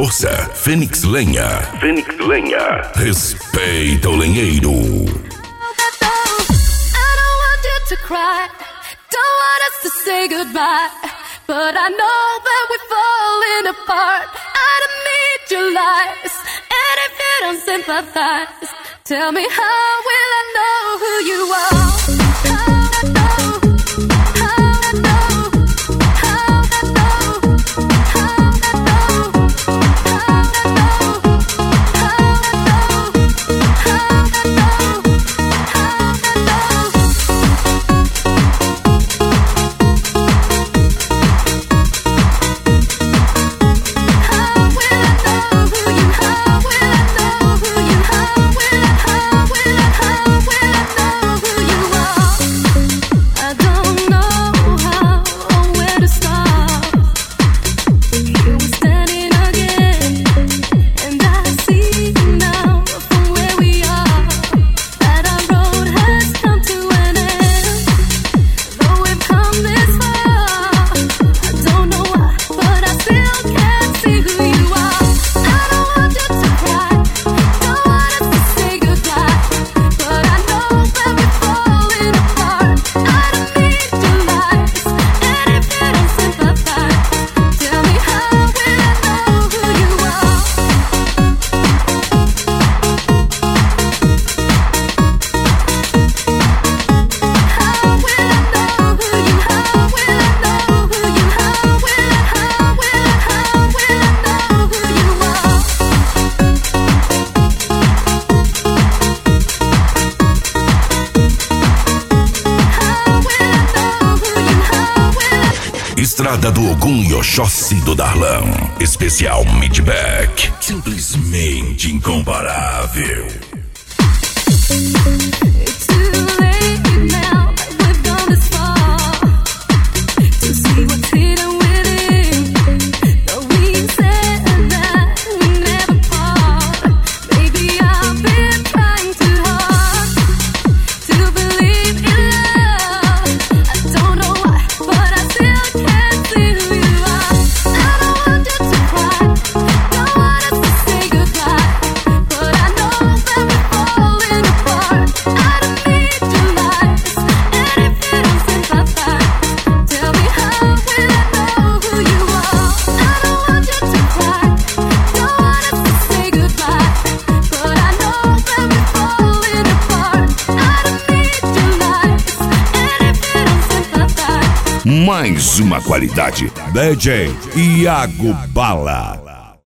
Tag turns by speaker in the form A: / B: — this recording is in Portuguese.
A: força, Fênix Lenha. Fênix Lenha. Respeita o lenheiro.
B: I don't want you to cry, don't want us to say goodbye, but I know that we're falling apart. I don't need your lies, and if you don't sympathize, tell me how will I know who you are?
A: Estrada do Ogum e Oxóssi do Darlan. Especial Midback. Simplesmente incomparável. Mais uma qualidade. DJ Iago Bala.